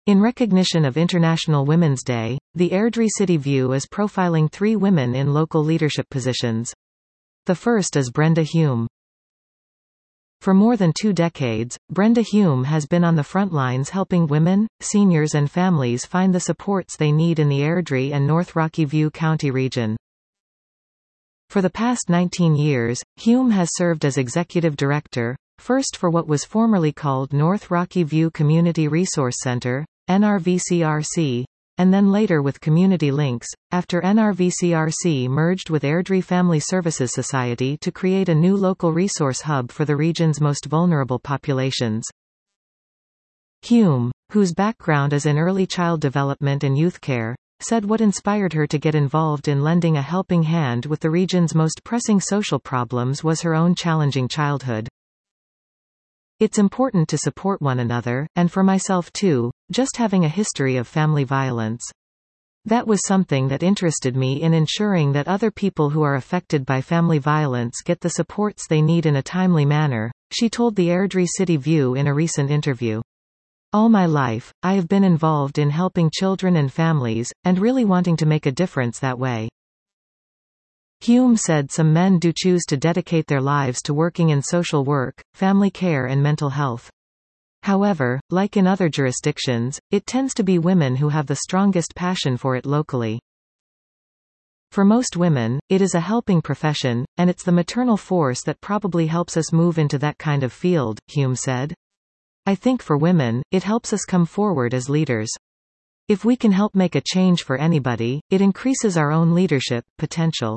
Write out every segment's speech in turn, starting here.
In recognition of International Women's Day, the Airdrie City View is profiling 3 women in local leadership positions. The first is Brenda Hume. For more than 2 decades, Brenda Hume has been on the front lines helping women, seniors and families find the supports they need in the Airdrie and North Rocky View County region. For the past 19 years, Hume has served as executive director, first for what was formerly called North Rocky View Community Resource Center, NRVCRC, and then later with Community Links, after NRVCRC merged with Airdrie Family Services Society to create a new local resource hub for the region's most vulnerable populations. Hume, whose background is in early child development and youth care, said what inspired her to get involved in lending a helping hand with the region's most pressing social problems was her own challenging childhood. It's important to support one another, and for myself too, just having a history of family violence. That was something that interested me in ensuring that other people who are affected by family violence get the supports they need in a timely manner, she told the Airdrie City View in a recent interview. All my life, I have been involved in helping children and families, and really wanting to make a difference that way. Hume said some men do choose to dedicate their lives to working in social work, family care and mental health. However, like in other jurisdictions, it tends to be women who have the strongest passion for it locally. For most women, it is a helping profession, and it's the maternal force that probably helps us move into that kind of field, Hume said. I think for women, it helps us come forward as leaders. If we can help make a change for anybody, it increases our own leadership potential.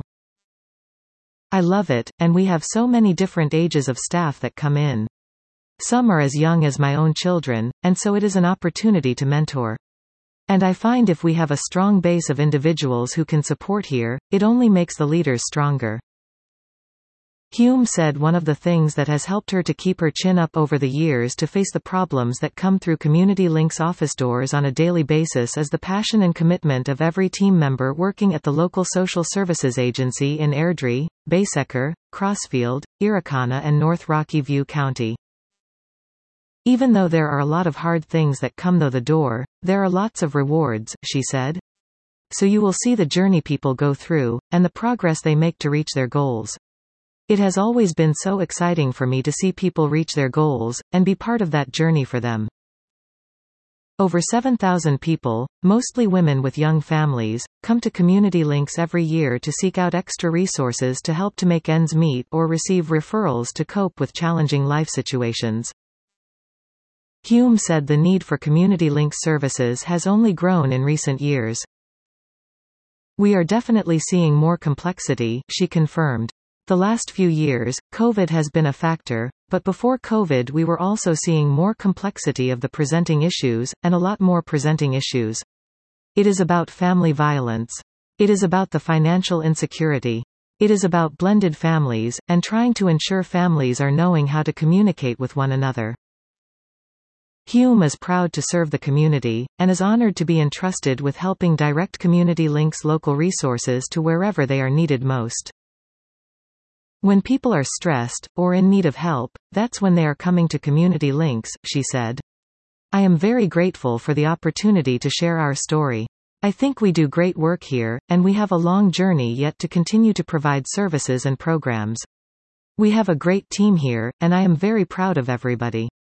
I love it, and we have so many different ages of staff that come in. Some are as young as my own children, and so it is an opportunity to mentor. And I find if we have a strong base of individuals who can support here, it only makes the leaders stronger. Hume said one of the things that has helped her to keep her chin up over the years to face the problems that come through Community Links office doors on a daily basis is the passion and commitment of every team member working at the local social services agency in Airdrie, Baysecker, Crossfield, Irricana and North Rocky View County. Even though there are a lot of hard things that come through the door, there are lots of rewards, she said. So you will see the journey people go through, and the progress they make to reach their goals. It has always been so exciting for me to see people reach their goals, and be part of that journey for them. Over 7,000 people, mostly women with young families, come to Community Links every year to seek out extra resources to help to make ends meet or receive referrals to cope with challenging life situations. Hume said the need for Community Links services has only grown in recent years. We are definitely seeing more complexity, she confirmed. The last few years, COVID has been a factor, but before COVID we were also seeing more complexity of the presenting issues, and a lot more presenting issues. It is about family violence. It is about the financial insecurity. It is about blended families, and trying to ensure families are knowing how to communicate with one another. Hume is proud to serve the community, and is honored to be entrusted with helping direct Community Links local resources to wherever they are needed most. When people are stressed, or in need of help, that's when they are coming to Community Links, she said. I am very grateful for the opportunity to share our story. I think we do great work here, and we have a long journey yet to continue to provide services and programs. We have a great team here, and I am very proud of everybody.